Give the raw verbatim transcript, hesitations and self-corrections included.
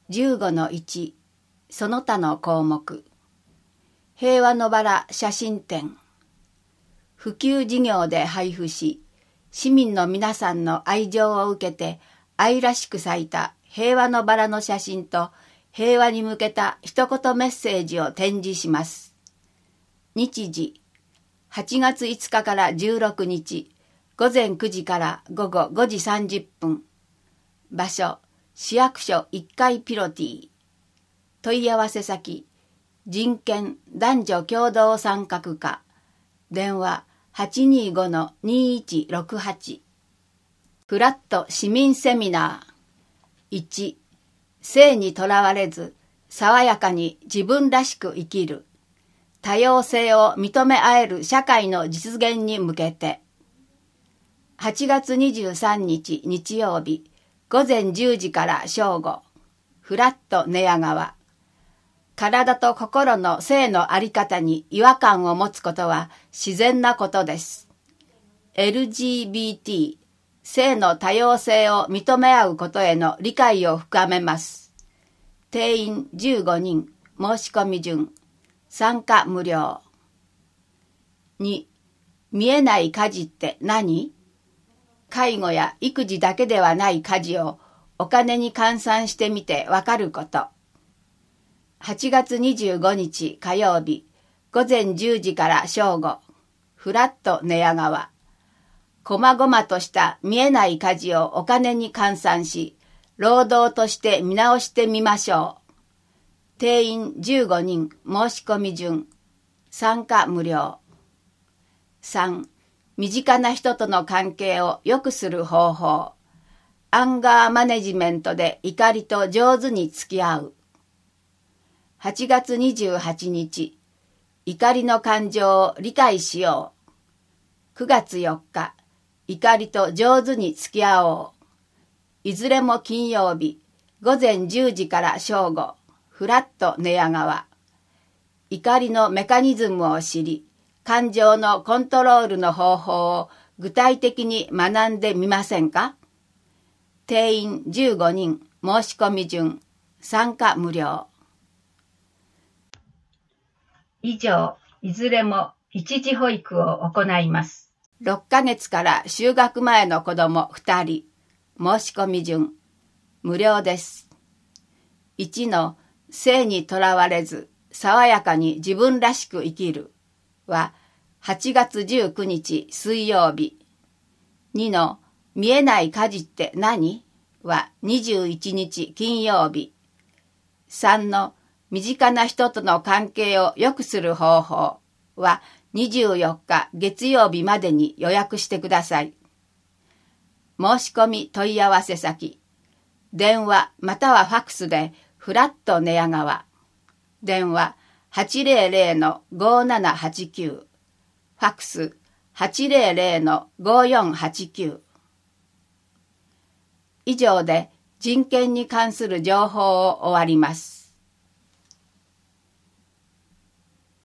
じゅうごのいち その他の項目。平和のバラ写真展。普及事業で配布し、市民の皆さんの愛情を受けて愛らしく咲いた平和のバラの写真と平和に向けた一言メッセージを展示します。日時、はちがついつかからじゅうろくにち、ごぜんくじからごごごじさんじゅっぷん。場所、市役所いっかいピロティ。問い合わせ先、人権男女共同参画課。電話 はちにーごのにーいちろくはち。フラット市民セミナー。いち、性にとらわれず、爽やかに自分らしく生きる。多様性を認め合える社会の実現に向けて。はちがつにじゅうさんにち日曜日、ごぜんじゅうじから正午。フラット寝屋川。体と心の性のあり方に違和感を持つことは自然なことです。エルジービーティー、性の多様性を認め合うことへの理解を深めます。定員じゅうごにん、申し込み順。参加無料。に、見えない家事って何？介護や育児だけではない家事をお金に換算してみてわかること。はちがつにじゅうごにち火曜日、ごぜんじゅうじから正午。フラット寝屋川。こまごまとした見えない家事をお金に換算し、労働として見直してみましょう。定員じゅうごにん、申し込み順。参加無料。さん、身近な人との関係を良くする方法。アンガーマネジメントで怒りと上手に付き合う。はちがつにじゅうはちにち、怒りの感情を理解しよう。くがつよっか、怒りと上手に付き合おう。いずれも金曜日、ごぜんじゅうじから正午。フラット寝屋川。怒りのメカニズムを知り、感情のコントロールの方法を具体的に学んでみませんか？定員じゅうごにん、申し込み順。参加無料。以上、いずれも一時保育を行います。ろっかげつから就学前の子どもふたり。申し込み順。無料です。いちの性にとらわれず、爽やかに自分らしく生きるははちがつじゅうくにち水曜日。にの見えない家事って何？はにじゅういちにち金曜日。さんの身近な人との関係を良くする方法はにじゅうよっか月曜日までに予約してください。申し込み問い合わせ先。電話またはファクスでフラット寝屋川。電話 はちぜろぜろのごーななはちきゅう。ファクス はちぜろぜろのごーよんはちきゅう。以上で人権に関する情報を終わります。